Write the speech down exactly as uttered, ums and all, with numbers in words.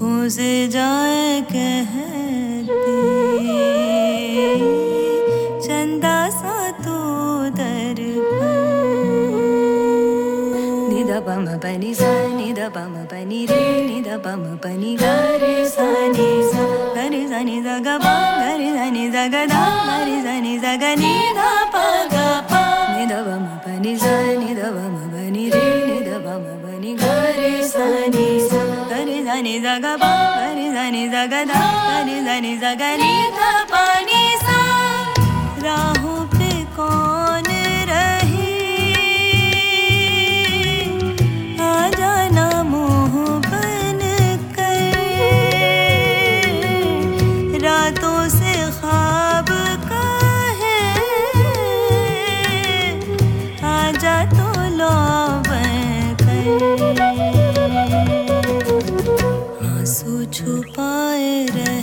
आँखों से जाए कहती चंदा सा तू दर पर निदा पम पनी सा निदा पम पनी रे निदा पम पनी गा रे सा नि सा गा रे सा नि सा गा पा गा रे सा नि सा गा दा गा रे सा नि सा गा नि धा पा गा पा निदा पम पनी सा निदा पम पनी रे निदा पम पनी गा रे सा नि सा गा रे सा नि सा गा पा गा रे सा नि सा गा दा गा रे सा नि सा गा नि धा पा नि सा राहों पे कौन रही आ जाना मोह बन कर रातों से ख्वाब का है आजा तो लो बन कर आंसू छुपाए रह